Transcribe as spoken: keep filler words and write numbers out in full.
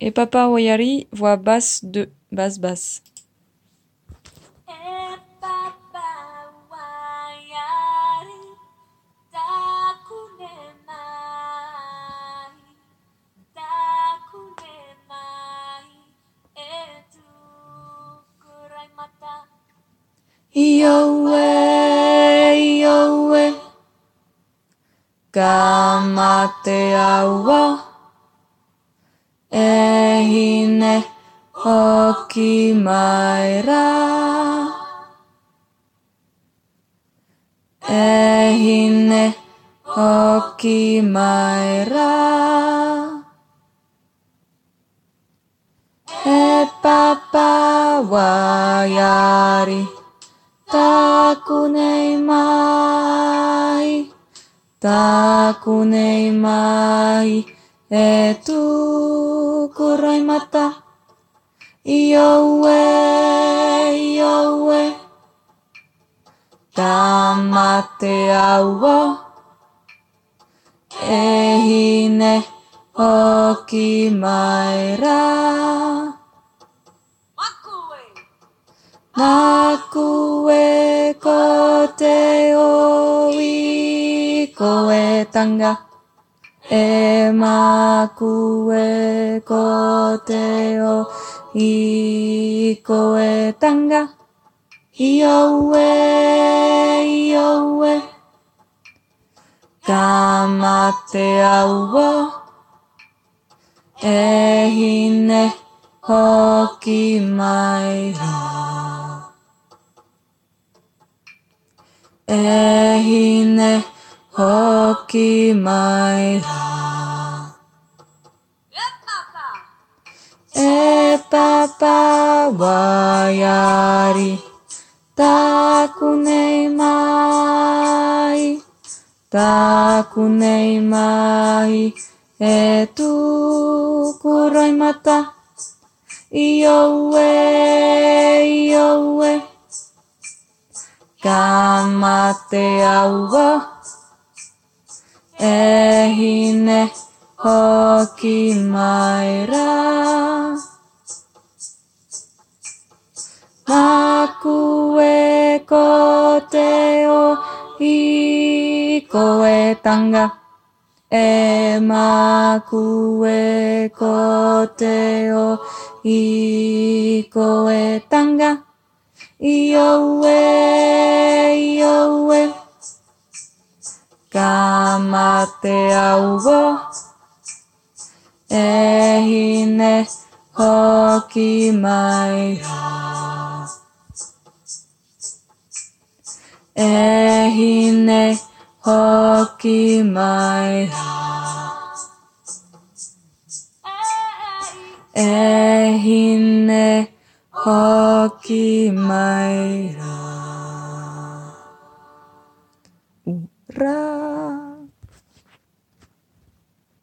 Et Papa Wayari, voix basse deux, basse basse. Ioe, ioe, gamate awa, ehine hoki maira, ehine hoki maira, e Papa Wayari. Taku nei mai, taku nei mai, e tu kurai mata, ioe, ioe, tamate awo, e hine hoki maira. Nakue ko te oi koe tanga, e makue ko te oi koe tanga, ioe, ioe, kamate awo, e hine hoki maira. Ehine hoki maira. E Papa Wayari, taku nei mai, taku nei mai, e tu kurai mata, ioe, ioe, kamate awo, e hine hoki maira. Nakue ko te oi koe tanga, e makue ko te oi koe tanga, ioe, ioe, kamate awo, e hine hoki maira. E hine hoki maira. E hine hoki maira. Ura.